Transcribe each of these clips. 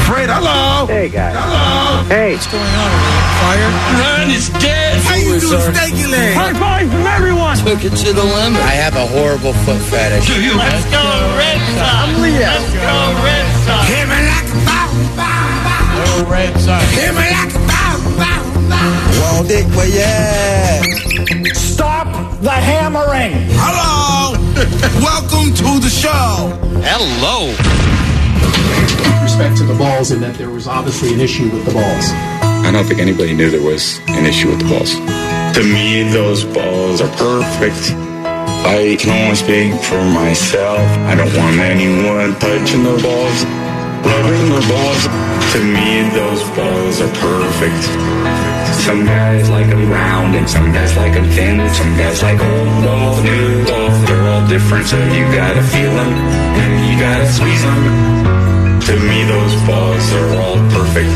Fred, hello. Hey, guys. Hello. Hey. What's going on? Fire? Run is dead. How you do, stanky leg? High five from everyone. Took it to the limit. I have a horrible foot fetish. Do you? Let's go Red Sox. I'm Leo. Let's go Red Sox. Hear me like a bow, bow, bow. Go Red Sox. Hear me like a bow, bow, bow. Well, Dick, but yeah. Stop the hammering. Hello. Welcome to the show. Hello. With respect to the balls, and that there was obviously an issue with the balls. I don't think anybody knew there was an issue with the balls. To me, those balls are perfect. I can only speak for myself. I don't want anyone touching the balls, rubbing the balls. To me, those balls are perfect. Some guys like them round, and some guys like them thin. Some guys like old balls, new balls. They're all different, so you gotta feel them, and you gotta squeeze them. To me, those balls are all perfect.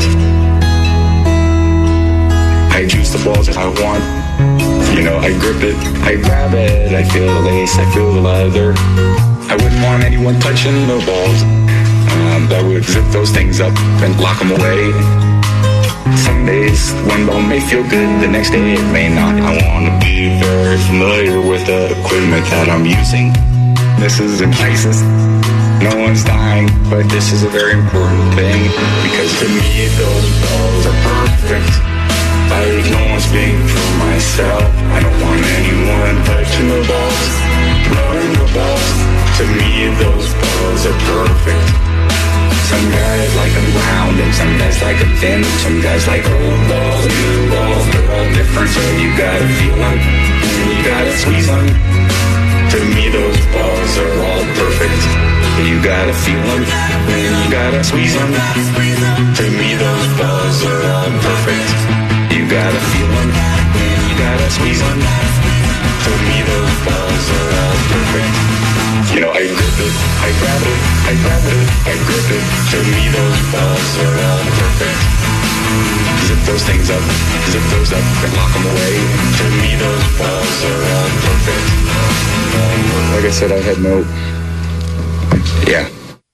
I juice the balls if I want. You know, I grip it, I grab it, I feel the lace, I feel the leather. I wouldn't want anyone touching the balls. I would zip those things up and lock them away. Some days one ball may feel good, the next day it may not. I want to be very familiar with the equipment that I'm using. This isn't ISIS. No one's dying, but this is a very important thing, because to me those balls are perfect. I can only speak for myself. I don't want anyone touching the balls, rubbing the balls. To me those balls are perfect. Some guys like them round, and some guys like them thin. Some guys like old balls, new balls. They're all different, so you gotta feel them, and you gotta squeeze them. To me those balls are all perfect. You gotta feel them, and you gotta squeeze them. To me those balls are all perfect. You gotta feel them, and you gotta squeeze them. To me those balls are all perfect. You know, I grip it, I grab it, I grab it, I grip it. To me those balls are all perfect. Zip those things up, zip those up, and lock them away. To me those balls are all perfect. Like I said, I had no... Yeah.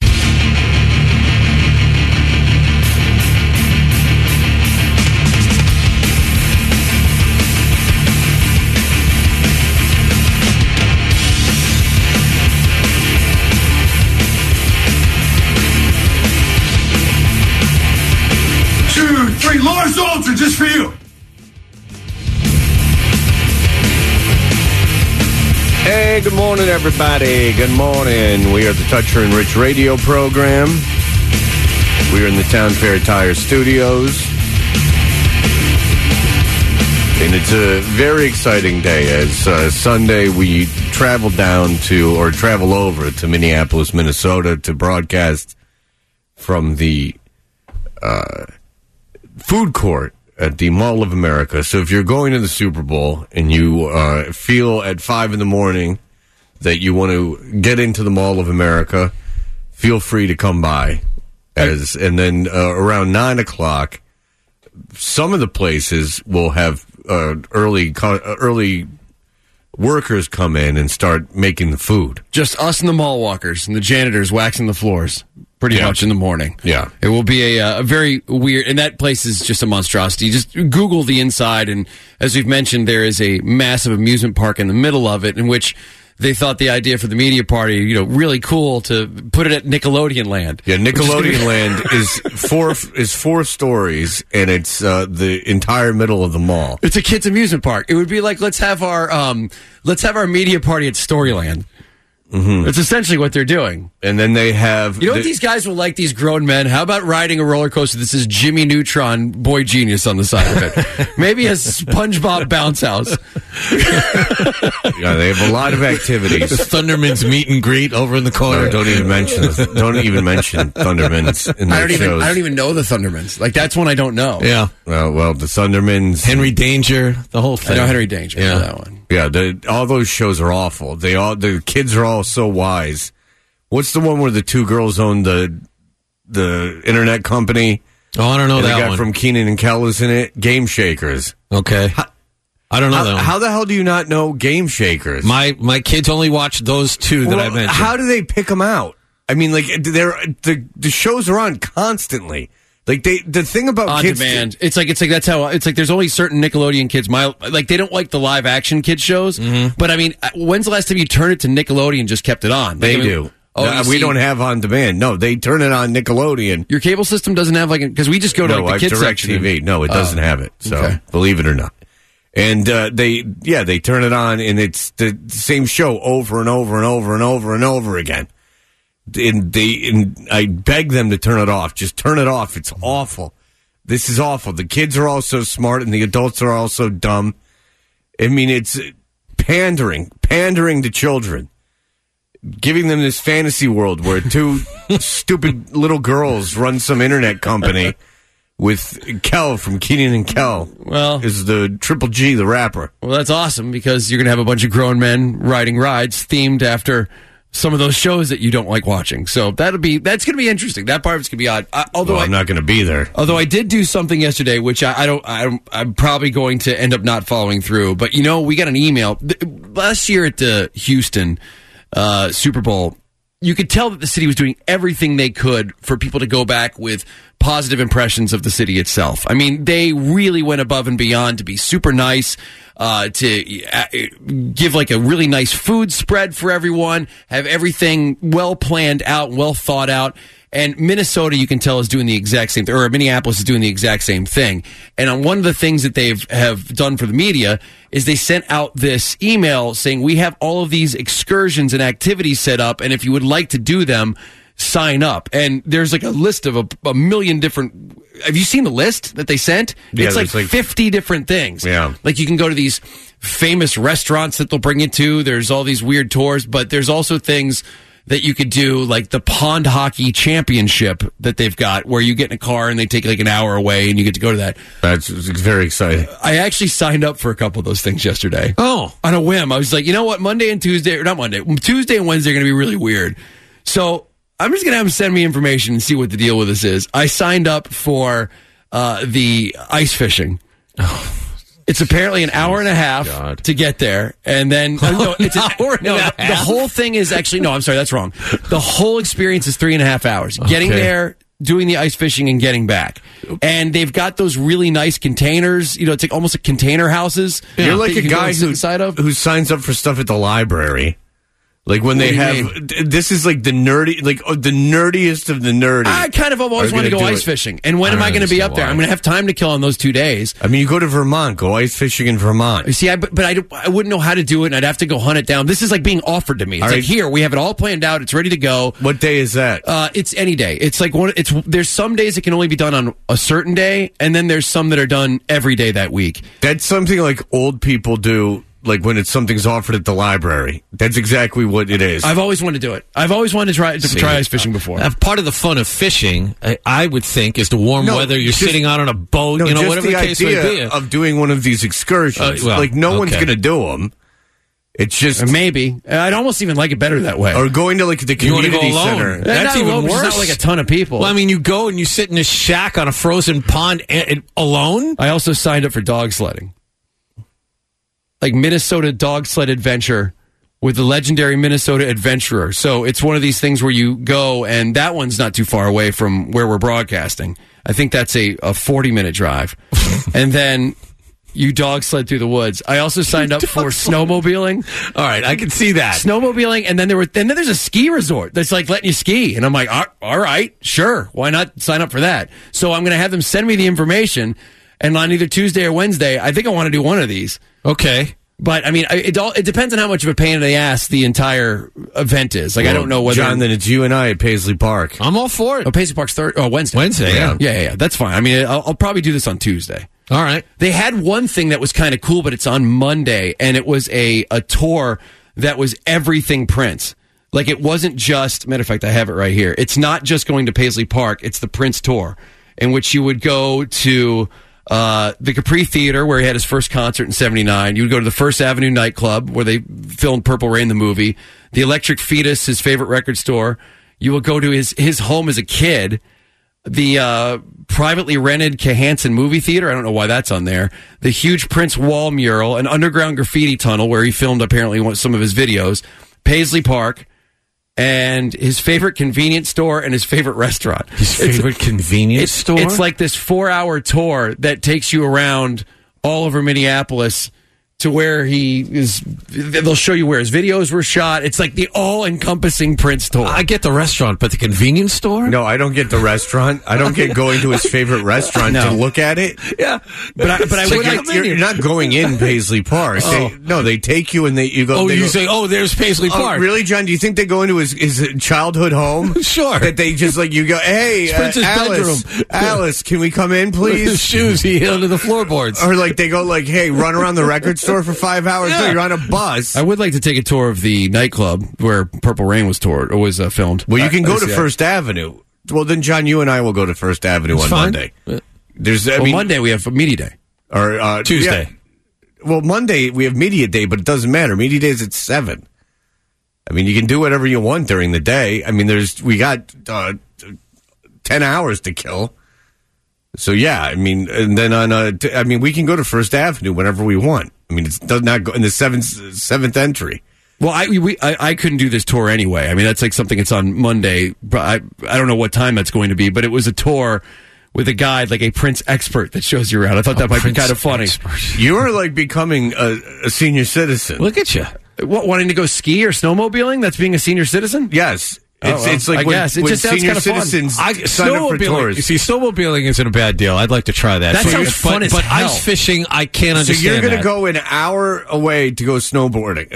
Lawrence Ultra, just for you. Hey, good morning, everybody. Good morning. We are the Toucher and Rich radio program. We are in the Town Fair Tire Studios. And it's a very exciting day, as Sunday we travel over to Minneapolis, Minnesota to broadcast from the food court at the Mall of America. So if you're going to the Super Bowl and you feel at 5 in the morning that you want to get into the Mall of America, feel free to come by. And then around 9 o'clock, some of the places will have early workers come in and start making the food. Just us and the mall walkers and the janitors waxing the floors. Pretty much in the morning. Yeah. It will be a very weird, and that place is just a monstrosity. Just Google the inside, and as we've mentioned, there is a massive amusement park in the middle of it, in which they thought the idea for the media party, really cool to put it at Nickelodeon Land. Yeah, Nickelodeon Land is 4 stories, and it's the entire middle of the mall. It's a kids' amusement park. It would be like, let's have our media party at Storyland. Mm-hmm. That's essentially what they're doing. And then they have... You know what these guys will like, these grown men? How about riding a roller coaster that says Jimmy Neutron Boy Genius on the side of it? Maybe a SpongeBob bounce house. Yeah, they have a lot of activities. Thunderman's meet and greet over in the corner. No, don't even mention Thundermans in their shows. I don't even know the Thundermans. Like, that's one I don't know. Yeah. Well, the Thundermans... Henry Danger, the whole thing. I know Henry Danger. Yeah. I know that one. Yeah, all those shows are awful. The kids are all so wise. What's the one where the 2 girls own the internet company? Oh, I don't know and that the guy one. from Kenan and Kel is in it. Game Shakers. Okay. I don't know that one. How the hell do you not know Game Shakers? My kids only watch those 2 that I mentioned. How do they pick them out? I mean, like the shows are on constantly. Like the thing about on kids demand, it's like that's how it's like. There's only certain Nickelodeon kids. Like they don't like the live action kids shows. But I mean, when's the last time you turned it to Nickelodeon? And just kept it on. They do. Oh, we don't have on demand. No, they turn it on Nickelodeon. Your cable system doesn't have because we just go to like the kids section. DirecTV. No, it doesn't have it. So believe it or not. And they turn it on, and it's the same show over and over and over and over and over again. And I beg them to turn it off. Just turn it off. It's awful. This is awful. The kids are all so smart, and the adults are all so dumb. I mean, it's pandering to children, giving them this fantasy world where two stupid little girls run some internet company with Kel from Kenan and Kel. Well, is the Triple G, the rapper. Well, that's awesome because you're going to have a bunch of grown men riding rides themed after some of those shows that you don't like watching. So that's going to be interesting. That part of it's going to be odd. Although I'm not going to be there. Although I did do something yesterday, which I'm probably going to end up not following through. But we got an email last year at the Houston Super Bowl. You could tell that the city was doing everything they could for people to go back with positive impressions of the city itself. I mean, they really went above and beyond to be super nice, to give like a really nice food spread for everyone, have everything well planned out, well thought out. And Minnesota, you can tell, is doing the exact same thing, or Minneapolis is doing the exact same thing. And on one of the things that have done for the media is they sent out this email saying, we have all of these excursions and activities set up, and if you would like to do them, sign up. And there's like a list of a million different... Have you seen the list that they sent? Yeah, it's like 50 different things. Yeah. Like you can go to these famous restaurants that they'll bring you to. There's all these weird tours, but there's also things that you could do, like the Pond Hockey Championship that they've got, where you get in a car and they take like an hour away and you get to go to that. That's very exciting. I actually signed up for a couple of those things yesterday. Oh. On a whim. I was like, you know what? Tuesday and Wednesday are going to be really weird. So I'm just going to have them send me information and see what the deal with this is. I signed up for the ice fishing. Oh. It's apparently an hour and a half to get there, and then it's an hour and a half. The whole thing is actually I'm sorry, that's wrong. The whole experience is 3.5 hours. Getting there, doing the ice fishing, and getting back. And they've got those really nice containers. It's like almost like container houses. You're like a guy who signs up for stuff at the library. Like when they have, this is like the nerdy, like the nerdiest of the nerdy. I kind of always want to go ice fishing. And when am I going to be up there? I'm going to have time to kill on those 2 days. I mean, you go to Vermont, go ice fishing in Vermont. See, but I wouldn't know how to do it, and I'd have to go hunt it down. This is like being offered to me. It's like, here, we have it all planned out. It's ready to go. What day is that? It's any day. It's like there's some days it can only be done on a certain day, and then there's some that are done every day that week. That's something like old people do. Like when something's offered at the library. That's exactly what it is. I've always wanted to do it. I've always wanted to try ice fishing before. Part of the fun of fishing, I would think, is the warm weather. You're sitting out on a boat, whatever the case may be. Of doing one of these excursions. No one's going to do them. It's just... Maybe. I'd almost even like it better that way. Or going to like the community center. That's even worse. It's not like a ton of people. Well, I mean, you go and you sit in a shack on a frozen pond alone. I also signed up for dog sledding. Like Minnesota Dog Sled Adventure with the legendary Minnesota Adventurer. So it's one of these things where you go, and that one's not too far away from where we're broadcasting. I think that's a 40-minute drive. And then you dog sled through the woods. I also signed up for snowmobiling. All right, I can see that. Snowmobiling, and then there's a ski resort that's like letting you ski. And I'm like, all right, sure. Why not sign up for that? So I'm going to have them send me the information, and on either Tuesday or Wednesday, I think I want to do one of these. Okay. But, I mean, it depends on how much of a pain in the ass the entire event is. Like, I don't know whether... John, then it's you and I at Paisley Park. I'm all for it. Oh, Paisley Park's Wednesday. Wednesday, yeah. Yeah. That's fine. I mean, I'll probably do this on Tuesday. All right. They had one thing that was kind of cool, but it's on Monday, and it was a tour that was everything Prince. Like, it wasn't just... Matter of fact, I have it right here. It's not just going to Paisley Park. It's the Prince tour, in which you would go to... the Capri Theater, where he had his first concert in 1979. You would go to the First Avenue nightclub, where they filmed Purple Rain, the movie. The Electric Fetus, his favorite record store. You will go to his home as a kid. The privately rented Kahanson movie theater. I don't know why that's on there. The huge Prince wall mural, an underground graffiti tunnel where he filmed apparently some of his videos. Paisley Park. and his favorite convenience store and his favorite restaurant. His favorite convenience store? It's like this 4-hour tour that takes you around all over Minneapolis to where he is. They'll show you where his videos were shot. It's like the all-encompassing Prince tour. I get the restaurant, but the convenience store? No, I don't get the restaurant. I don't get going to his favorite restaurant to look at it. Yeah. But I would like you're not going in Paisley Park. They take you and you go. Oh, say, there's Paisley Park. Oh, really, John? Do you think they go into his childhood home? Sure. That they just you go, hey, Alice, can we come in, please? His shoes, he held to the floorboards. Or they go hey, run around the record store for 5 hours. Yeah. No, you're on a bus. I would like to take a tour of the nightclub where Purple Rain was filmed. Well, you can go to First Avenue. Well, then, John, you and I will go to First Avenue on Monday. Monday we have Media Day. Or Tuesday. Yeah. Well, Monday we have Media Day, but it doesn't matter. Media Day is at 7. I mean, you can do whatever you want during the day. I mean, we got 10 hours to kill. So yeah, I mean, and then we can go to First Avenue whenever we want. I mean, it does not go in the seventh entry. Well, I couldn't do this tour anyway. I mean, that's something that's on Monday. But I don't know what time that's going to be, but it was a tour with a guide, a Prince expert that shows you around. I thought that might be kind of funny. You are becoming a senior citizen. Look at you. What, wanting to go ski or snowmobiling? That's being a senior citizen? Yes. It's I guess. It when just sounds senior kind of citizens fun. sign up for tours. You see, snowmobiling isn't a bad deal. I'd like to try that. That sounds fun as But hell. ice fishing, I can't understand. So you're going to go an hour away to go snowboarding?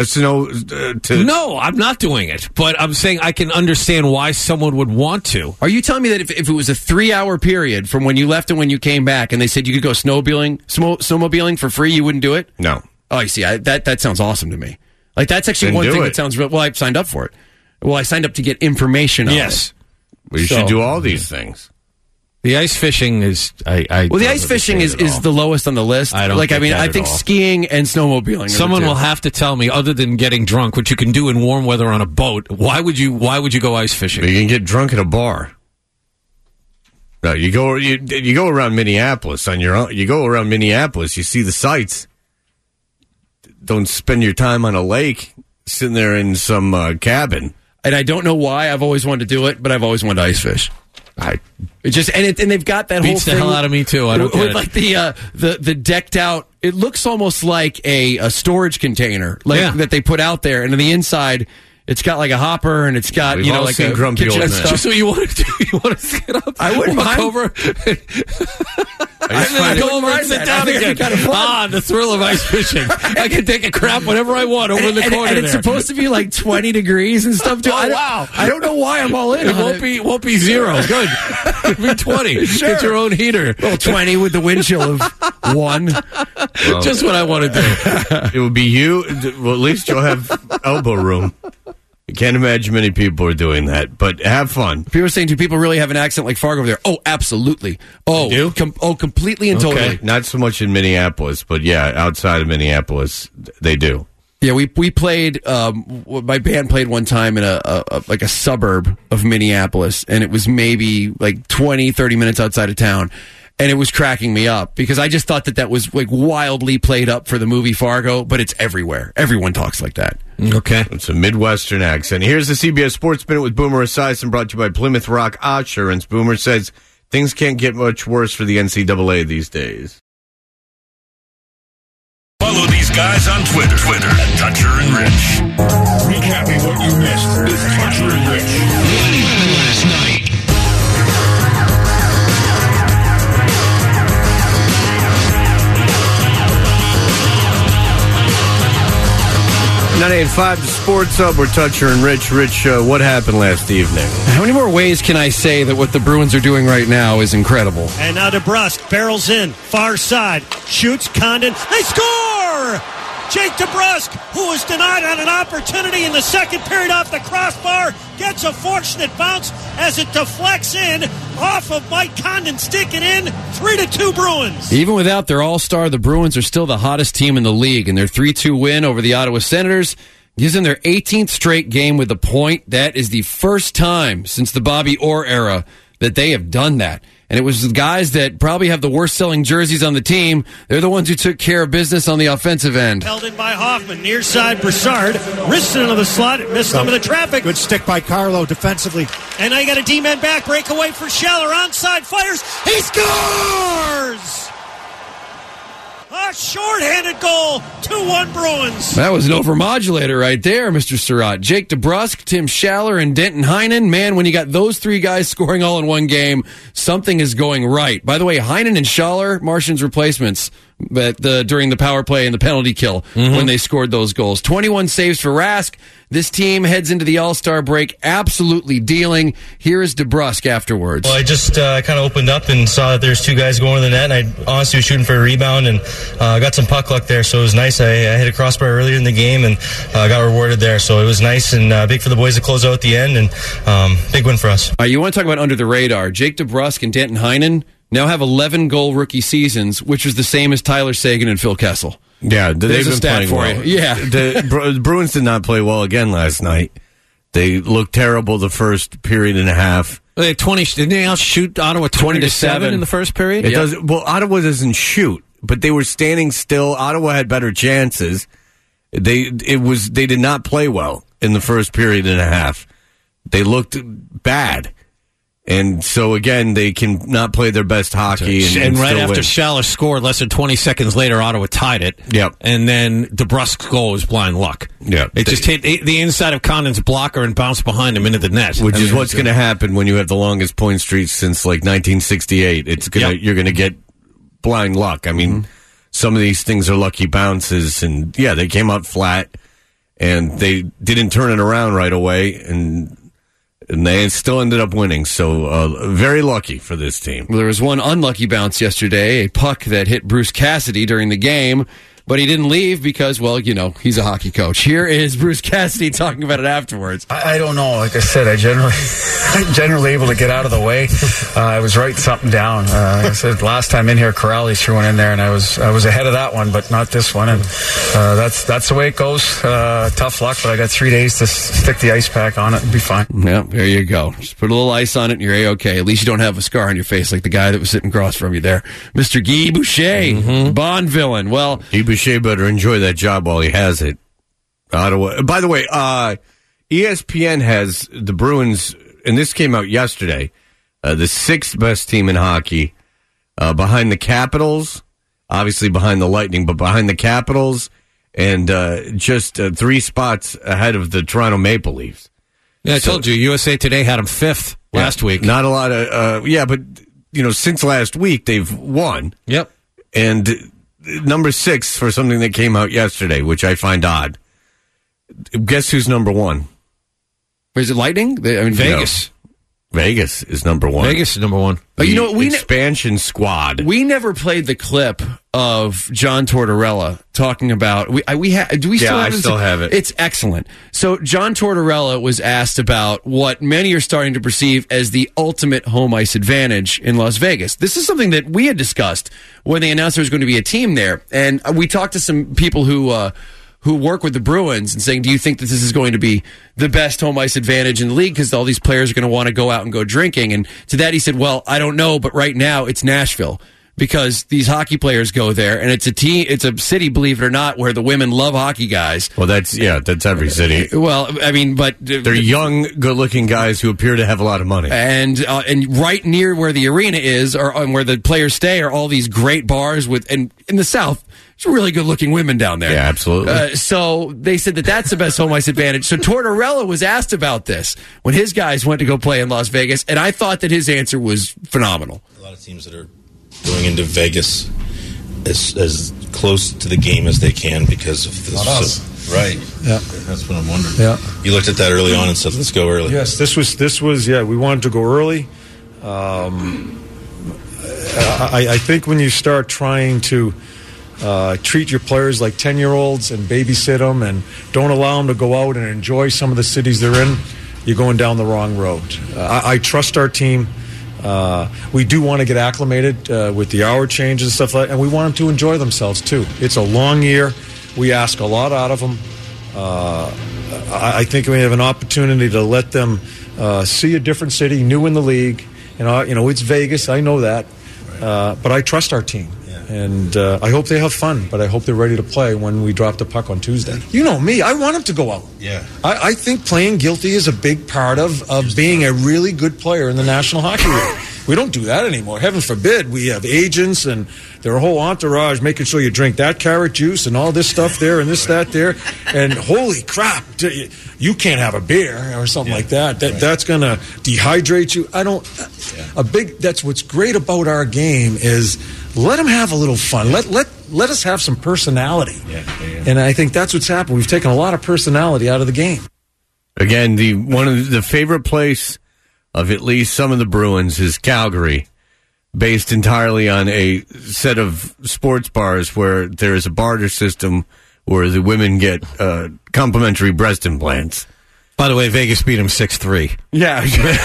No, I'm not doing it. But I'm saying I can understand why someone would want to. Are you telling me that if it was a 3-hour period from when you left and when you came back, and they said you could go snowmobiling for free, you wouldn't do it? No. Oh, you see, that sounds awesome to me. That's actually one thing that sounds real. Well, I signed up for it. Well, I signed up to get information on it. Yes. Well, you should do all these things. The ice fishing is... the ice fishing is the lowest on the list. I don't I think skiing and snowmobiling. Someone will have to tell me, other than getting drunk, which you can do in warm weather on a boat, why would you go ice fishing? You can get drunk at a bar. No, you go around Minneapolis on your own. You go around Minneapolis, you see the sights. Don't spend your time on a lake sitting there in some cabin. And I don't know why I've always wanted to do it, but I've always wanted to ice fish. And they've got that beats whole the thing hell out of me too. I don't get it. Like the decked out. It looks almost like a storage container, that they put out there, and on the inside, it's got like a hopper, and it's got We've all like seen a grumpy kitchen old stuff. man. Just what you want to do. You want to get up. I wouldn't walk mind. over. I go over and sit down again. Kind of fun. The thrill of ice fishing. I can take a crap whenever I want over in the corner. And it's supposed to be like 20 degrees and stuff too. Wow! I don't know why I'm all in. It won't be zero. Good. It'll be 20. Sure. Get your own heater. Well, 20 with the wind chill of 1. Just what I want to do. It will be you. Well, at least you'll have elbow room. I can't imagine many people are doing that, but have fun. People are saying, do people really have an accent like Fargo over there? Oh, absolutely. Oh, completely and totally. Not so much in Minneapolis, but yeah, outside of Minneapolis, they do. Yeah, we played. My band played one time in a suburb of Minneapolis, and it was maybe like 20, 30 minutes outside of town. And it was cracking me up because I just thought that was like wildly played up for the movie Fargo, but it's everywhere. Everyone talks like that. Okay. It's a Midwestern accent. Here's the CBS Sports Minute with Boomer Esiason, brought to you by Plymouth Rock Assurance. Boomer says things can't get much worse for the NCAA these days. Follow these guys on Twitter at Toucher and Rich. Recapping what you missed with Toucher and Rich. Last night. .985 the Sports Hub. We're Toucher and Rich. Rich, what happened last evening? How many more ways can I say that what the Bruins are doing right now is incredible? And now DeBrusk barrels in, far side, shoots Condon. They score! Jake DeBrusk, who was denied on an opportunity in the second period off the crossbar, gets a fortunate bounce as it deflects in off of Mike Condon, sticking in 3-2 Bruins. Even without their all-star, the Bruins are still the hottest team in the league, and their 3-2 win over the Ottawa Senators gives them their 18th straight game with a point. That is the first time since the Bobby Orr era that they have done that. And it was the guys that probably have the worst selling jerseys on the team. They're the ones who took care of business on the offensive end. Held in by Hoffman, near side Broussard, wristed into the slot, missed some of the traffic. Good stick by Carlo defensively. And now you got a D-man back, breakaway for Scheller, onside, fires, he scores! A short-handed goal, 2-1 Bruins. That was an overmodulator right there, Mr. Surratt. Jake DeBrusk, Tim Schaller, and Denton Heinen. Man, when you got those three guys scoring all in one game, something is going right. By the way, Heinen and Schaller, Martian's replacements during the power play and the penalty kill when they scored those goals. 21 saves for Rask. This team heads into the All-Star break absolutely dealing. Here is DeBrusk afterwards. Well, I just kind of opened up and saw that there's two guys going to the net, and I honestly was shooting for a rebound and got some puck luck there, so it was nice. I hit a crossbar earlier in the game and got rewarded there, so it was nice and big for the boys to close out at the end, and big win for us. All right, you want to talk about under the radar. Jake DeBrusk and Denton Heinen now have 11-goal rookie seasons, which is the same as Tyler Seguin and Phil Kessel. Yeah, they've been playing for well. You. Yeah. The Bruins did not play well again last night. They looked terrible the first period and a half. They 20. Didn't they outshoot Ottawa 20-7 in the first period? Ottawa doesn't shoot, but they were standing still. Ottawa had better chances. They did not play well in the first period and a half. They looked bad. And so, again, they can not play their best hockey. And right after win. Schaller scored, less than 20 seconds later, Ottawa tied it. Yep. And then DeBrusk's goal was blind luck. Yeah. It just hit the inside of Condon's blocker and bounced behind him into the net. Which is what's going to happen when you have the longest point streak since, 1968. You're going to get blind luck. I mean, some of these things are lucky bounces. And, yeah, they came out flat. And they didn't turn it around right away. And they still ended up winning, so very lucky for this team. Well, there was one unlucky bounce yesterday, a puck that hit Bruce Cassidy during the game, but he didn't leave because, well, he's a hockey coach. Here is Bruce Cassidy talking about it afterwards. I don't know. Like I said, I'm generally able to get out of the way. I was writing something down. Like I said, last time in here, Corrales threw one in there, and I was ahead of that one, but not this one. And that's the way it goes. Tough luck, but I got 3 days to stick the ice pack on it and be fine. Yeah, there you go. Just put a little ice on it, and you're A-okay. At least you don't have a scar on your face like the guy that was sitting across from you there. Mr. Guy Boucher, Bond villain. Well, Guy Boucher better enjoy that job while he has it. Ottawa. By the way, ESPN has the Bruins, and this came out yesterday, the sixth best team in hockey, behind the Capitals, obviously behind the Lightning, but behind the Capitals, and just 3 spots ahead of the Toronto Maple Leafs. Yeah, I told you, USA Today had them 5th last week. Not a lot of, but, since last week, they've won. Yep. And number 6 for something that came out yesterday, which I find odd. Guess who's number 1? Is it Lightning? Vegas. No. Vegas is number 1. Vegas is number 1. But you know what? Expansion squad. We never played the clip of John Tortorella talking about. Do we still have it? I still have it. It's excellent. So John Tortorella was asked about what many are starting to perceive as the ultimate home ice advantage in Las Vegas. This is something that we had discussed when they announced there was going to be a team there, and we talked to some people who work with the Bruins and saying, do you think that this is going to be the best home ice advantage in the league because all these players are going to want to go out and go drinking? And to that he said, well, I don't know, but right now it's Nashville because these hockey players go there, and it's a city, believe it or not, where the women love hockey guys. Well, that's every city. Well, I mean, but they're young, good-looking guys who appear to have a lot of money. And right near where the arena is, or where the players stay, are all these great bars and in the South. There's really good-looking women down there. Yeah, absolutely. So they said that's the best home ice advantage. So Tortorella was asked about this when his guys went to go play in Las Vegas, and I thought that his answer was phenomenal. A lot of teams that are going into Vegas as close to the game as they can because of this. Not us. Right. Yeah. That's what I'm wondering. Yeah. You looked at that early on and said, let's go early. Yes, this was we wanted to go early. I think when you start trying to treat your players like 10-year-olds and babysit them and don't allow them to go out and enjoy some of the cities they're in, you're going down the wrong road. I trust our team. We do want to get acclimated with the hour changes and stuff like that, and we want them to enjoy themselves too. It's a long year. We ask a lot out of them. I think we have an opportunity to let them see a different city, new in the league, It's Vegas. I know that. But I trust our team. And I hope they have fun, but I hope they're ready to play when we drop the puck on Tuesday. You know me, I want them to go out. Yeah. I think playing guilty is a big part of being a really good player in the National Hockey League. We don't do that anymore. Heaven forbid. We have agents and their whole entourage making sure you drink that carrot juice and all this stuff there and this, that, there. And holy crap, you can't have a beer or something like that. That's going to dehydrate you. That's what's great about our game is let them have a little fun. Let us have some personality. And I think that's what's happened. We've taken a lot of personality out of the game. Again, one of the favorite place of at least some of the Bruins is Calgary, based entirely on a set of sports bars where there is a barter system where the women get complimentary breast implants. By the way, Vegas beat him 6-3. Yeah.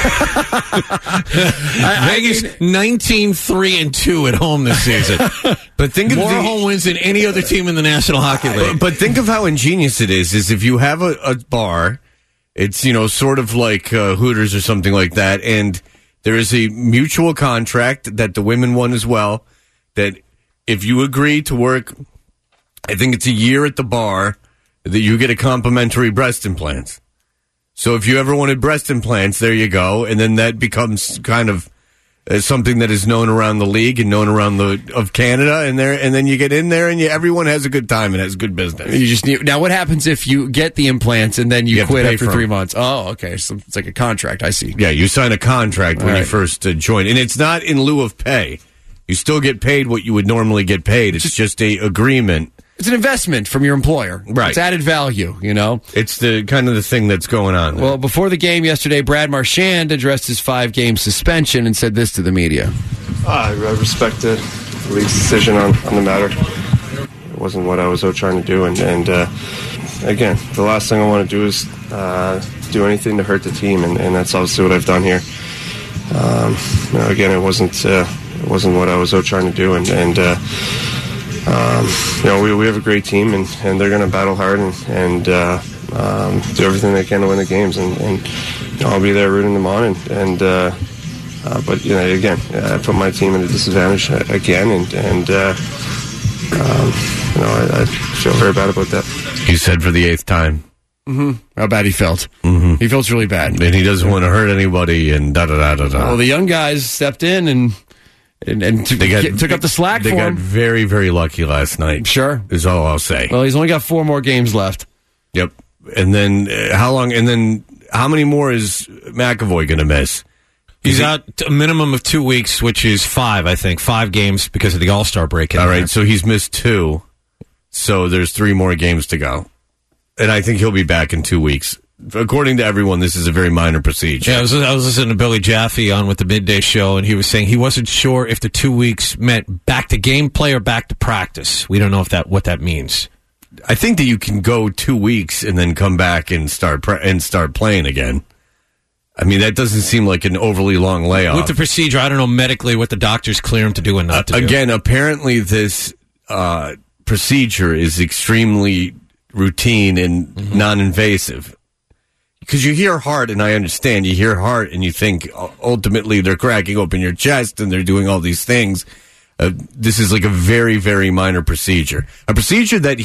Vegas 19-3-2 at home this season. But think of more home wins than any other team in the National Hockey League. But think of how ingenious it is if you have a bar, it's, sort of like Hooters or something like that, and there is a mutual contract that the women won as well, that if you agree to work, I think it's a year at the bar, that you get a complimentary breast implants. So if you ever wanted breast implants, there you go, and then that becomes kind of something that is known around the league and known around of Canada, and then you get in there and everyone has a good time and has good business. Now, what happens if you get the implants and then you quit after 3 months? Oh, okay, so it's like a contract. I see. Yeah, you sign a contract when you first join, and it's not in lieu of pay. You still get paid what you would normally get paid. It's just a agreement. It's an investment from your employer. Right. It's added value, It's the kind of the thing that's going on there. Well, before the game yesterday, Brad Marchand addressed his 5-game suspension and said this to the media. I respect the league's decision on the matter. It wasn't what I was out trying to do. And again, the last thing I want to do is do anything to hurt the team. And that's obviously what I've done here. Again, it wasn't what I was out trying to do. We have a great team, and they're going to battle hard and do everything they can to win the games. And I'll be there rooting them on. But again, I put my team at a disadvantage again, and I feel very bad about that. He said for the 8th time. Mm-hmm. How bad he felt. Mm-hmm. He feels really bad. And he doesn't want to hurt anybody, and da-da-da-da-da. Well, the young guys stepped in and took up the slack for him. They got very, very lucky last night. Sure. Is all I'll say. Well, he's only got 4 more games left. Yep. And then how long? And then how many more is McAvoy going to miss? He's out a minimum of 2 weeks, which is 5, I think. 5 games because of the All-Star break. All right, so he's missed 2. So there's 3 more games to go. And I think he'll be back in 2 weeks. According to everyone, this is a very minor procedure. Yeah, I was listening to Billy Jaffe on with the Midday Show, and he was saying he wasn't sure if the 2 weeks meant back to gameplay or back to practice. We don't know what that means. I think that you can go 2 weeks and then come back and start playing again. I mean, that doesn't seem like an overly long layoff. With the procedure, I don't know medically what the doctors clear him to do and not to do. Again, apparently this procedure is extremely routine and non-invasive. Because you hear heart, and I understand, you hear heart and you think ultimately they're cracking open your chest and they're doing all these things. This is like a very, very minor procedure. A procedure that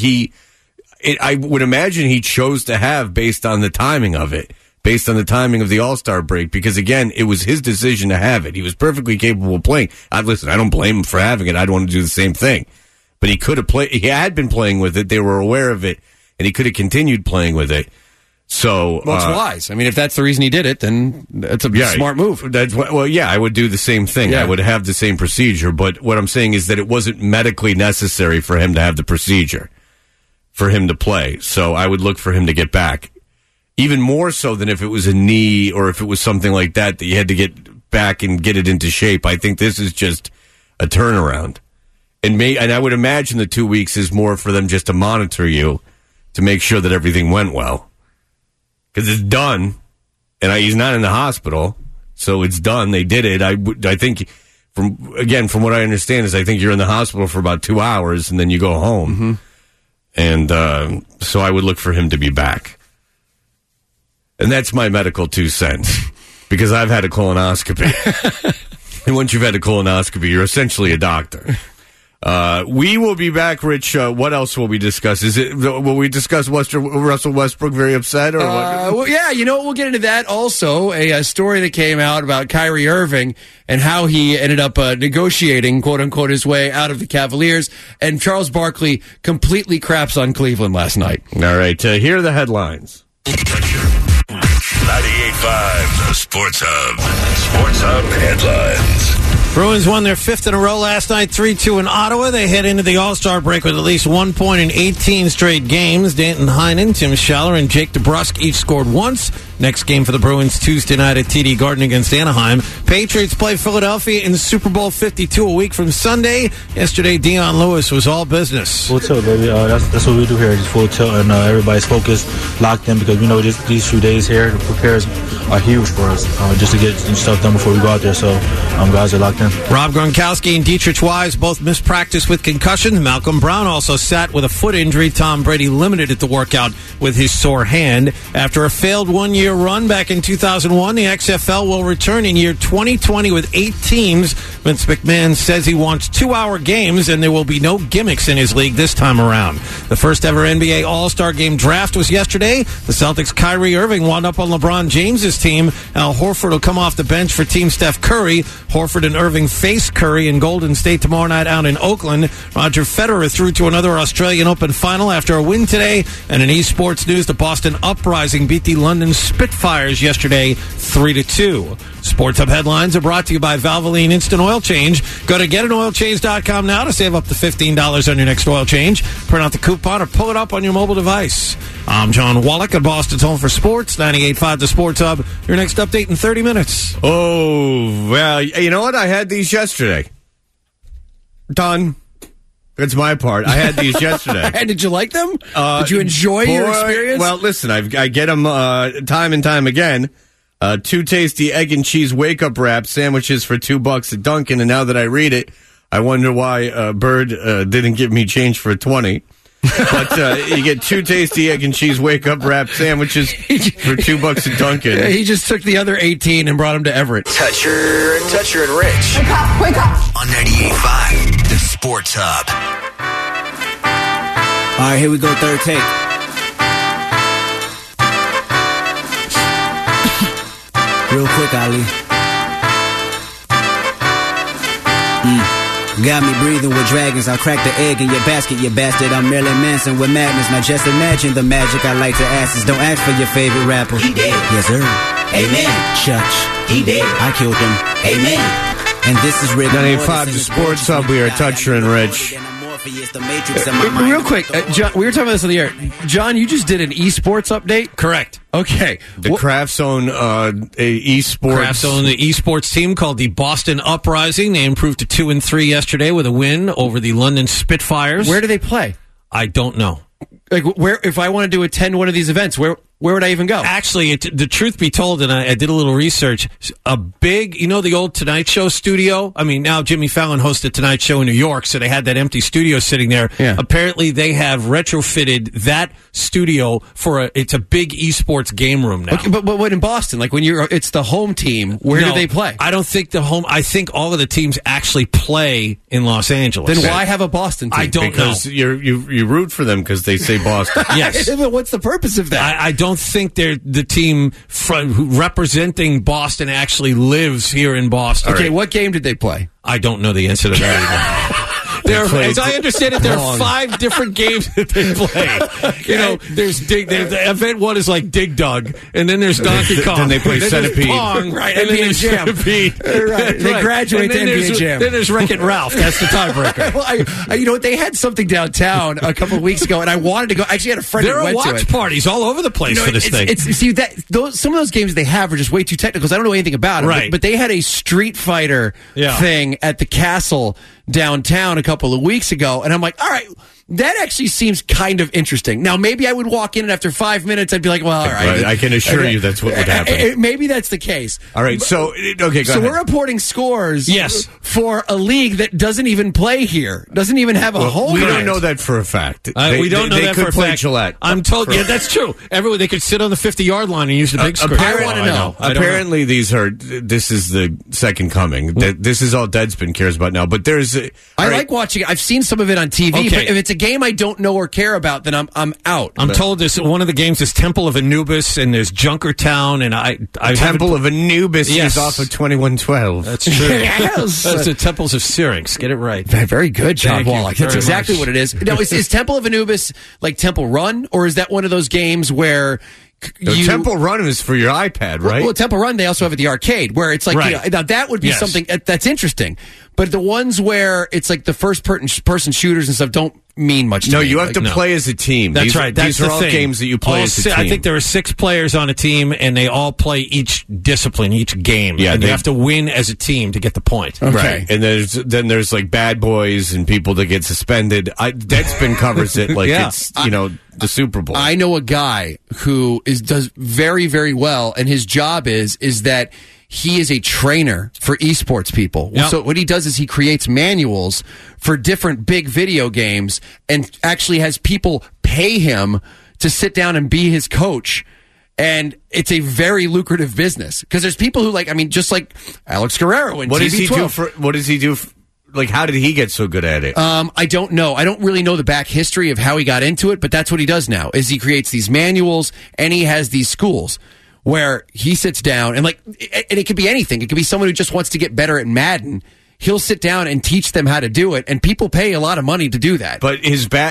I would imagine he chose to have based on the timing of it, based on the timing of the All-Star break, because again, it was his decision to have it. He was perfectly capable of playing. Listen, I don't blame him for having it. I'd want to do the same thing. But he could have played, he had been playing with it, they were aware of it, and he could have continued playing with it. So, well, it's wise. I mean, if that's the reason he did it, then it's a smart move. I would do the same thing. Yeah. I would have the same procedure. But what I'm saying is that it wasn't medically necessary for him to have the procedure, for him to play. So I would look for him to get back. Even more so than if it was a knee or if it was something like that you had to get back and get it into shape. I think this is just a turnaround. And I would imagine the 2 weeks is more for them just to monitor you to make sure that everything went well. Because it's done, and he's not in the hospital, so it's done. They did it. I think, from what I understand, is I think you're in the hospital for about 2 hours, and then you go home. Mm-hmm. And so I would look for him to be back. And that's my medical 2 cents. because I've had a colonoscopy. And once you've had a colonoscopy, you're essentially a doctor. We will be back, Rich. What else will we discuss? Will we discuss Russell Westbrook very upset? Or what? Well, yeah, we'll get into that also. A story that came out about Kyrie Irving and how he ended up negotiating, quote unquote, his way out of the Cavaliers. And Charles Barkley completely craps on Cleveland last night. All right, here are the headlines. 98.5, the Sports Hub. Sports Hub headlines. Bruins won their 5th in a row last night, 3-2 in Ottawa. They head into the All-Star break with at least 1 point in 18 straight games. Danton Heinen, Tim Schaller, and Jake DeBrusk each scored once. Next game for the Bruins Tuesday night at TD Garden against Anaheim. Patriots play Philadelphia in Super Bowl 52 a week from Sunday. Yesterday, Deion Lewis was all business. Full tilt, baby. That's what we do here, just full tilt, and everybody's focused, locked in, because we know these few days here, the prepares are huge for us, just to get stuff done before we go out there. So guys are locked in. Rob Gronkowski and Dietrich Wise both missed practice with concussions. Malcolm Brown also sat with a foot injury. Tom Brady limited at the workout with his sore hand. After a failed one-year run back in 2001, the XFL will return in year 2020 with 8 teams. Vince McMahon says he wants 2-hour games, and there will be no gimmicks in his league this time around. The first ever NBA All-Star Game draft was yesterday. The Celtics' Kyrie Irving wound up on LeBron James's team. Al Horford will come off the bench for Team Steph Curry. Horford and Irving face Curry in Golden State tomorrow night out in Oakland. Roger Federer through to another Australian Open final after a win today. And in esports news, the Boston Uprising beat the London Spitfires yesterday 3-2. Sports Hub headlines are brought to you by Valvoline Instant Oil Change. Go to getanoilchange.com now to save up to $15 on your next oil change. Print out the coupon or pull it up on your mobile device. I'm John Wallach at Boston's Home for Sports, 98.5 The Sports Hub. Your next update in 30 minutes. Oh, well, you know what? I had these yesterday. Done. That's my part. I had these yesterday. And did you like them? Did you enjoy your experience? Well, listen, I get them time and time again. 2 tasty egg and cheese wake-up wrap sandwiches for $2 at Dunkin', and now that I read it, I wonder why Bird didn't give me change for $20. But you get 2 tasty egg and cheese wake-up wrap sandwiches for $2 at Dunkin'. Yeah, he just took the other 18 and brought them to Everett. Toucher and Rich. Wake up. On 98.5, the Sports Hub. All right, here we go, third take. Real quick, Ali. Got me breathing with dragons. I'll crack the egg in your basket, you bastard. I'm Marilyn Manson with madness. Now just imagine the magic I like to ask is don't ask for your favorite rapper. He did. Yes, sir. Amen. Church. He did. I killed him. Amen. And this is Rick. 95 The Sports Hub. We are Toucher and Rich. Real quick, John, we were talking about this on the air. John, you just did an esports update? Correct. Okay. The Kraft Zone esports. Kraft Zone, the esports team called the Boston Uprising. They improved to 2-3 yesterday with a win over the London Spitfires. Where do they play? I don't know. Like, where? If I wanted to attend one of these events, where would I even go? Actually, the truth be told, and I did a little research, a big, the old Tonight Show studio? I mean, now Jimmy Fallon hosted Tonight Show in New York, so they had that empty studio sitting there. Yeah. Apparently, they have retrofitted that studio for it's a big esports game room now. Okay, but what in Boston? Like when it's the home team, where do they play? I don't think I think all of the teams actually play in Los Angeles. Then why have a Boston team? I don't because know. you root for them because they say Boston. Yes. But what's the purpose of that? I don't think they're the team representing Boston actually lives here in Boston. Okay, what game did they play? I don't know the answer to that either. As I understand it, there are 5 different games that they play. Okay. There's event 1 is like Dig Dug, and then there's Donkey Kong. Then they play then Centipede. Pong, right? And then NBA there's Jam. Centipede. Right. They graduate to NBA Jam. Then there's Wreck-It Ralph. That's the tiebreaker. Well, they had something downtown a couple of weeks ago, and I wanted to go. I actually had a friend there who went to it. There are watch parties all over the place for this thing. Some of those games they have are just way too technical. I don't know anything about it. Right. But they had a Street Fighter thing at the Castle downtown a couple of weeks ago, and I'm like, all right, That actually seems kind of interesting. Now, maybe I would walk in and after 5 minutes, I'd be like, well, all right. I can assure you that's what would happen. Maybe that's the case. All right, so, okay, go ahead. So we're reporting scores Yes. for a league that doesn't even play here, doesn't even have a home. We don't ground. know that for a fact. We don't know that for a play fact. Gillette. I'm told. Yeah, that's true. They could sit on the 50-yard line and use the big screen. I want to know. Apparently, this is the second coming. This is all Deadspin cares about now. But there's, I like watching. I've seen some of it on TV. Okay. But if it's a game I don't know or care about, then I'm out. I'm told this. One of the games is Temple of Anubis, and there's Junkertown, and I Temple of Anubis Yes. is off of 2112. That's true. Yes. That's the Temples of Syrinx. Get it right. Very good, John Thank you Wallach. very That's exactly much. what it is. Now, is Temple of Anubis like Temple Run, or is that one of those games where Temple Run is for your iPad, right? Well, Temple Run, they also have at the arcade, where it's like, Right. now that would be Yes. something that's interesting. But the ones where it's like the first person shooters and stuff don't mean much to No, me. you have Like, to play as a team. That's these, right. That's These are the all thing. games that you play as a team. I think there are 6 players on a team, and they all play each discipline, each game. Yeah, and you have to win as a team to get the point. Right. And then there's like bad boys and people that get suspended. Deadspin covers it like Yeah. it's, the Super Bowl. I know a guy who does very, very well, and his job is that he is a trainer for esports people. Yep. So what he does is he creates manuals for different big video games and actually has people pay him to sit down and be his coach. And it's a very lucrative business because there's people who just like Alex Guerrero and What does he TB12. do what does he do? Like, how did he get so good at it? I don't know. I don't really know the back history of how he got into it, but that's what he does now. Is he creates these manuals and he has these schools where he sits down and it could be anything. It could be someone who just wants to get better at Madden. He'll sit down and teach them how to do it, and people pay a lot of money to do that. But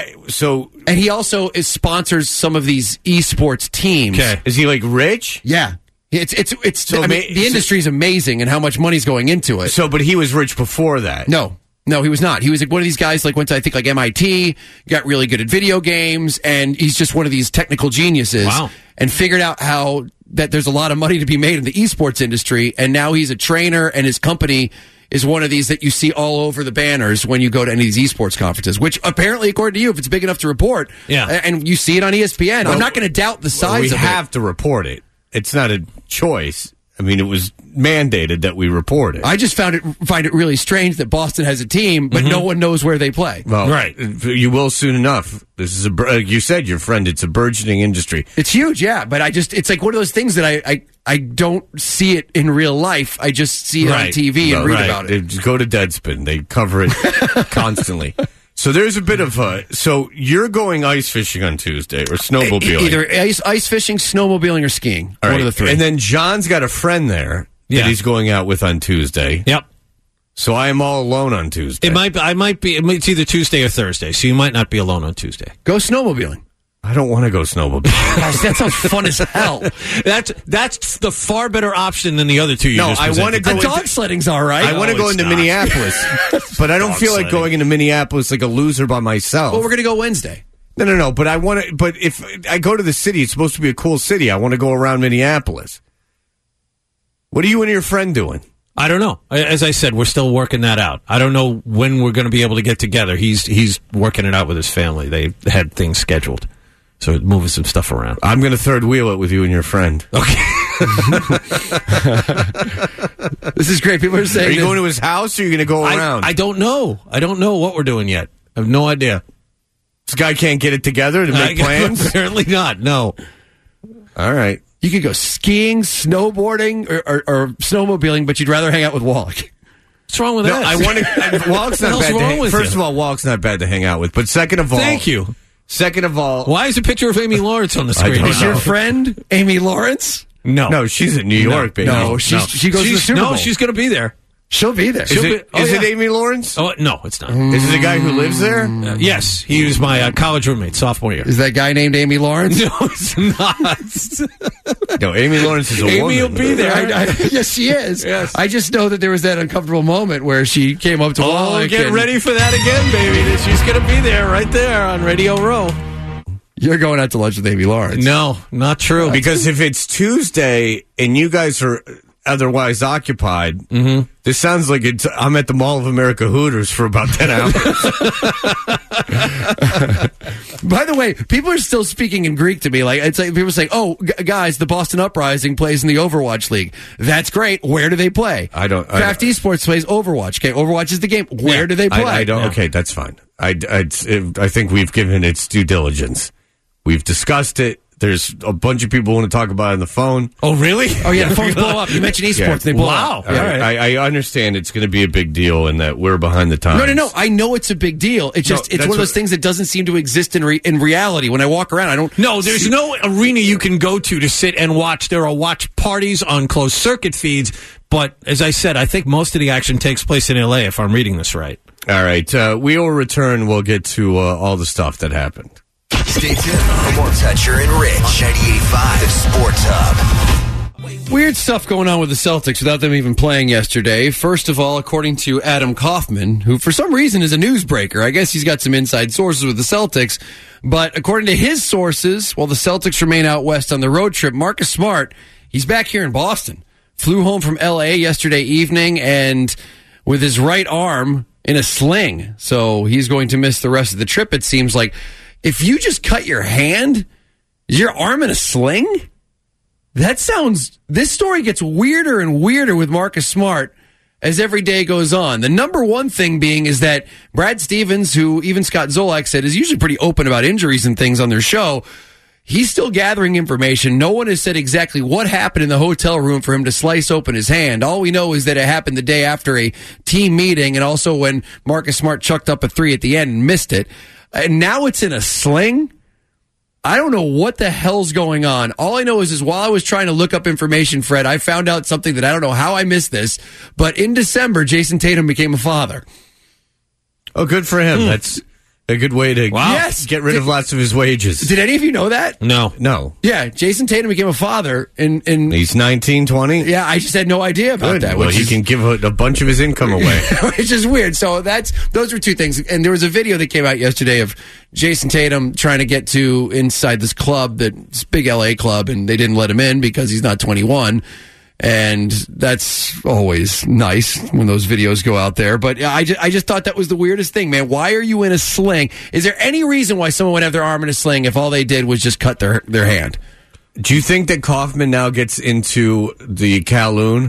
and he also sponsors some of these esports teams. Okay. Is he like rich? Yeah. It's the industry is amazing and how much money's going into it. So, but he was rich before that. No, he was not. He was like one of these guys, went to, I think, MIT, got really good at video games, and he's just one of these technical geniuses. Wow. And figured out how that there's a lot of money to be made in the esports industry, and now he's a trainer, and his company is one of these that you see all over the banners when you go to any of these esports conferences, which apparently, according to you, if it's big enough to report, and you see it on ESPN, I'm not going to doubt the size of it. We have to report it. It's not a choice. I mean, it was mandated that we report it. I just find it really strange that Boston has a team, but no one knows where they play. Well, right. You will soon enough. This is like you said, your friend. It's a burgeoning industry. It's huge, yeah. But it's like one of those things that I don't see it in real life. I just see it on TV and read about it. Go to Deadspin. They cover it constantly. So there's a bit of so you're going ice fishing on Tuesday or snowmobiling? Either ice fishing, snowmobiling, or skiing. All one right. of the three. And then John's got a friend there that he's going out with on Tuesday. Yep. So I am all alone on Tuesday. I might be. It's either Tuesday or Thursday, so you might not be alone on Tuesday. Go snowmobiling. I don't want to go snowmobiling. Gosh, that sounds fun as hell. That's the far better option than the other two. I want to go. Dog sledding's all right. I want to go into Minneapolis, but I don't feel like going into Minneapolis like a loser by myself. Well, we're going to go Wednesday. No. But I want to. But if I go to the city, it's supposed to be a cool city. I want to go around Minneapolis. What are you and your friend doing? I don't know. As I said, we're still working that out. I don't know when we're going to be able to get together. He's working it out with his family. They had things scheduled. So moving some stuff around. I'm going to third wheel it with you and your friend. Okay. This is great. People are saying, are you going to his house or are you going to go around? I don't know. I don't know what we're doing yet. I have no idea. This guy can't get it together to make plans? Apparently not. No. All right. You could go skiing, snowboarding, or snowmobiling, but you'd rather hang out with Wallach. What's wrong with that? I want to. Wallach's not bad. First of all, Wallach's not bad to hang out with. But second of all, thank you. Second of all, why is a picture of Amy Lawrence on the screen? Is your friend Amy Lawrence? No, she's in New York, baby. No, she goes to the Super Bowl. No, she's going to be there. She'll be there. Is it Amy Lawrence? Oh no, it's not. Is it the guy who lives there? Yes, he was my college roommate, sophomore year. Is that guy named Amy Lawrence? No, it's not. No, Amy Lawrence is a woman. Amy will be there. Yes, she is. Yes. I just know that there was that uncomfortable moment where she came up to Wallach. Get ready for that again, baby. She's going to be there right there on Radio Row. You're going out to lunch with Amy Lawrence. No, not true. Because if it's Tuesday and you guys are otherwise occupied. This sounds like I'm at the Mall of America Hooters for about 10 hours. By the way, people are still speaking in Greek to me. Like it's like people saying, "Oh, guys, the Boston Uprising plays in the Overwatch League. That's great. Where do they play?" Craft Esports plays Overwatch. Okay, Overwatch is the game. Where do they play? I don't. Okay, that's fine. I think we've given its due diligence. We've discussed it. There's a bunch of people who want to talk about it on the phone. Oh, really? Oh, yeah, the phones blow up. You mentioned esports, they blow up. Wow. Yeah. I understand it's going to be a big deal and that we're behind the times. No. I know it's a big deal. It's just, it's one of those things that doesn't seem to exist in reality. When I walk around, I don't... No, there's no arena you can go to sit and watch. There are watch parties on closed circuit feeds, but as I said, I think most of the action takes place in L.A., if I'm reading this right. All right. We will return. We'll get to all the stuff that happened. Stay tuned for more Toucher and Rich on 98.5 The Sports Hub. Weird stuff going on with the Celtics without them even playing yesterday. First of all, according to Adam Kaufman, who for some reason is a newsbreaker, I guess he's got some inside sources with the Celtics, but according to his sources, while the Celtics remain out west on the road trip, Marcus Smart, he's back here in Boston. Flew home from L.A. yesterday evening and with his right arm in a sling. So he's going to miss the rest of the trip, it seems like. If you just cut your hand, is your arm in a sling? This story gets weirder and weirder with Marcus Smart as every day goes on. The number one thing being is that Brad Stevens, who even Scott Zolak said is usually pretty open about injuries and things on their show, he's still gathering information. No one has said exactly what happened in the hotel room for him to slice open his hand. All we know is that it happened the day after a team meeting and also when Marcus Smart chucked up a three at the end and missed it. And now it's in a sling? I don't know what the hell's going on. All I know is while I was trying to look up information, Fred, I found out something that I don't know how I missed this, but in December, Jason Tatum became a father. Oh, good for him. That's a good way to get rid of lots of his wages. Did any of you know that? No. Yeah, Jason Tatum became a father. He's 19, 20? Yeah, I just had no idea about that. Well, he can give a bunch of his income away. Which is weird. So those were two things. And there was a video that came out yesterday of Jason Tatum trying to get to inside this club, this big LA club, and they didn't let him in because he's not 21. And that's always nice when those videos go out there. But I just thought that was the weirdest thing, man. Why are you in a sling? Is there any reason why someone would have their arm in a sling if all they did was just cut their hand? Do you think that Kaufman now gets into the Kowloon?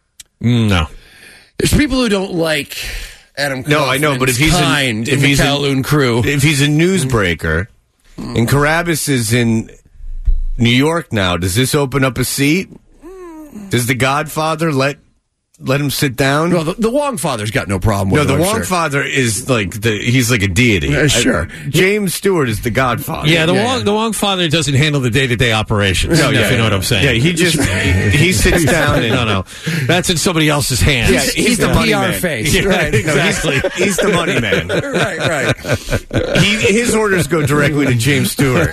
No. There's people who don't like Adam Kaufman. No, I know, but if he's the Kowloon crew. If he's a newsbreaker and Carabas is in New York now, does this open up a seat? Does the Godfather let him sit down? No, the Wong father's got no problem with it. No, the Wong father is he's like a deity. Sure. James Stewart is the Godfather. Yeah, the Wong father doesn't handle the day-to-day operations. No, if you know what I'm saying. Yeah, he sits down and no. That's in somebody else's hands. Yeah, he's the money PR man. face. Yeah, right, exactly. He's the money man. Right. His orders go directly to James Stewart.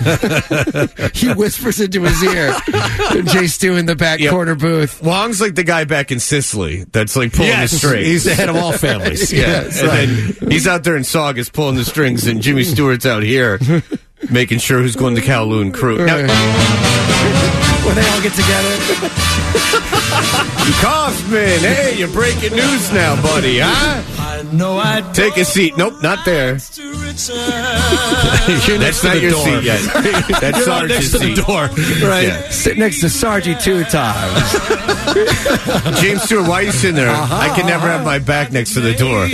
He whispers into his ear. Jay Stu in the back corner booth. Wong's like the guy back in Sicily that's like pulling the strings. He's the head of all families. Then he's out there in Saugus pulling the strings, and Jimmy Stewart's out here making sure who's going to Kowloon crew. Right. Now, when they all get together. Kaufman, hey, you're breaking news now, buddy, huh? Take a seat. Nope, not there. That's not your seat yet. That's Sarge's seat. The door. Right. Yeah. Sit next to Sargie 2 times. James Stewart, why are you sitting there? I can never have my back next to the door.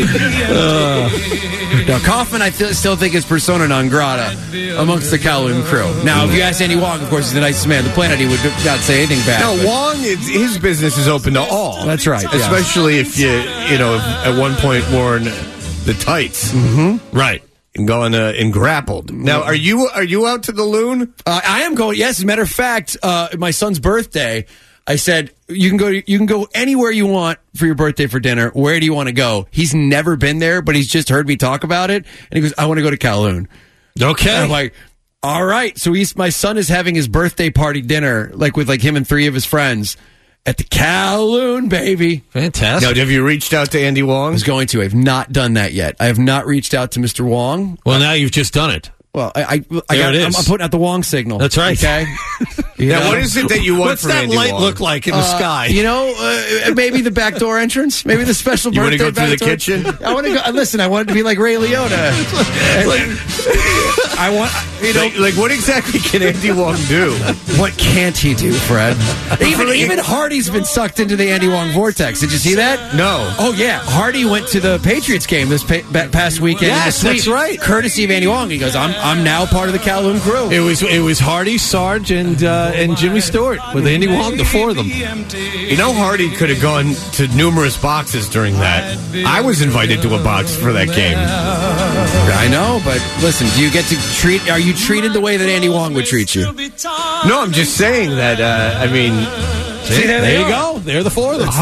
Now, Kaufman, I still think is persona non grata amongst the Kowloon crew. Now, if you ask Andy Wong, of course, he's the nicest man on the planet. He would not say anything bad. No, Wong, his business is open to all. That's right. Especially if you at one point worn the tights. Mm-hmm. Right. And going and grappled. Now, are you out to the loon? I am going. Yes, as a matter of fact, my son's birthday. I said you can go anywhere you want for your birthday for dinner. Where do you want to go? He's never been there, but he's just heard me talk about it, and he goes, "I want to go to Kowloon." Okay, and I'm like, all right. So my son is having his birthday party dinner, with him and 3 of his friends. At the Kowloon, baby. Fantastic. Now, have you reached out to Andy Wong? I was going to. I have not done that yet. I have not reached out to Mr. Wong. Well, now you've just done it. Well, There it is. I'm putting out the Wong signal. That's right. Okay. Now, what is it that you want What's from that Andy light Wong? look like in the sky? Maybe the back door entrance. Maybe the special You birthday want to go through the back door. kitchen? I want to go. Listen, I want it to be like Ray Liotta. I want, like what exactly can Andy Wong do? What can't he do, Fred? Even Hardy's been sucked into the Andy Wong vortex. Did you see that? No. Oh yeah, Hardy went to the Patriots game this past weekend. Yes, that's right. Courtesy of Andy Wong. He goes, I'm now part of the Calhoun crew. It was Hardy, Sarge, and Jimmy Stewart with Andy Wong, the four of them. You know, Hardy could have gone to numerous boxes during that. I was invited to a box for that game. I know, but listen, do you get to are you treated the way that Andy Wong would treat you? No, I'm just saying that, See, there you go. They're the four of them.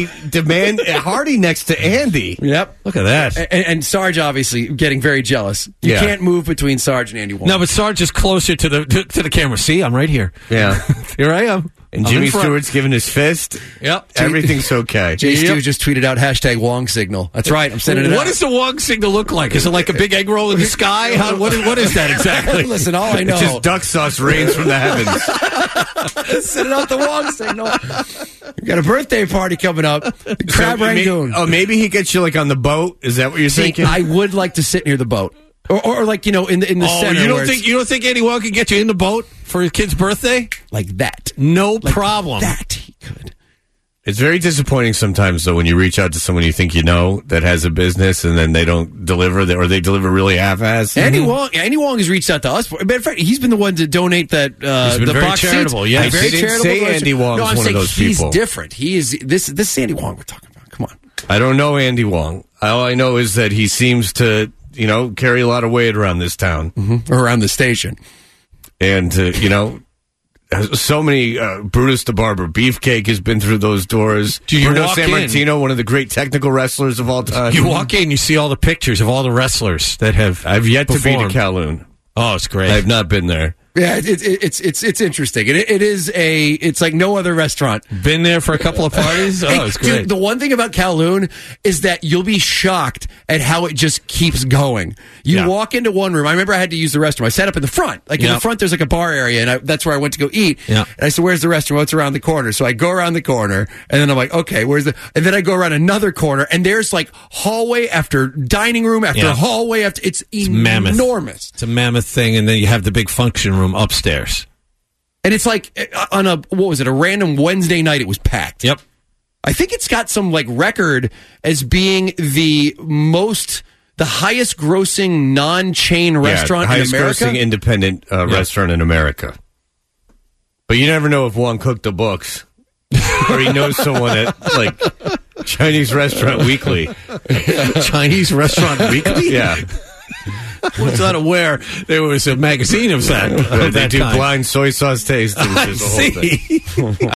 Hardy next to Andy. Yep. Look at that. And Sarge obviously getting very jealous. You can't move between Sarge and Andy Wong. No, but Sarge is closer to the camera. See, I'm right here. Yeah. Here I am. And Jimmy Stewart's giving his fist. Yep. Everything's okay. Jay Stu just tweeted out #Wong signal. That's right. I'm sending it out. What does the Wong signal look like? Is it like a big egg roll in the sky? What is that exactly? Listen, all I know. It's just duck sauce rains from the heavens. Sending out the Wong signal. We got a birthday party coming up. Crab Rangoon. Maybe he gets you like on the boat. Is that what you're thinking? I would like to sit near the boat. Or like, in the center. You don't think Andy Wong could get you in the boat for his kid's birthday? Like that. No problem. That he could. It's very disappointing sometimes, though, when you reach out to someone you think you know that has a business and then they don't deliver, or they deliver really half-assed. Andy Wong has reached out to us. In fact, he's been the one to donate that. He's been the very box charitable. Seats. Yeah, I didn't say Andy Wong's I'm one saying of those he's people. different. He is this is Andy Wong we're talking about. Come on. I don't know Andy Wong. All I know is that he seems to, carry a lot of weight around this town. Or around the station. And, so many, Brutus the Barber Beefcake has been through those doors. Bruno Sammartino, one of the great technical wrestlers of all time. You walk in, you see all the pictures of all the wrestlers that have I've yet performed. to be to Kowloon. Oh, it's great. I've not been there. Yeah, it's interesting. It's like no other restaurant. Been there for a couple of parties. Oh, it's great. Dude, the one thing about Kowloon is that you'll be shocked at how it just keeps going. You walk into one room. I remember I had to use the restroom. I sat up in the front. Like in the front, there's like a bar area, and that's where I went to go eat. Yeah. And I said, "Where's the restroom?" Oh, it's around the corner. So I go around the corner, and then I'm like, "Okay, where's the?" And then I go around another corner, and there's like hallway after dining room after hallway after. It's mammoth. Enormous. It's a mammoth thing, and then you have the big function room upstairs. And it's like on a random Wednesday night, it was packed. Yep. I think it's got some like record as being the highest grossing non-chain restaurant in America. Highest grossing independent restaurant in America. But you never know if Wong cooked the books. Or he knows someone at like Chinese Restaurant Weekly. Chinese Restaurant Weekly? Yeah. Was unaware there was a magazine of that. They do blind soy sauce tastings. I see.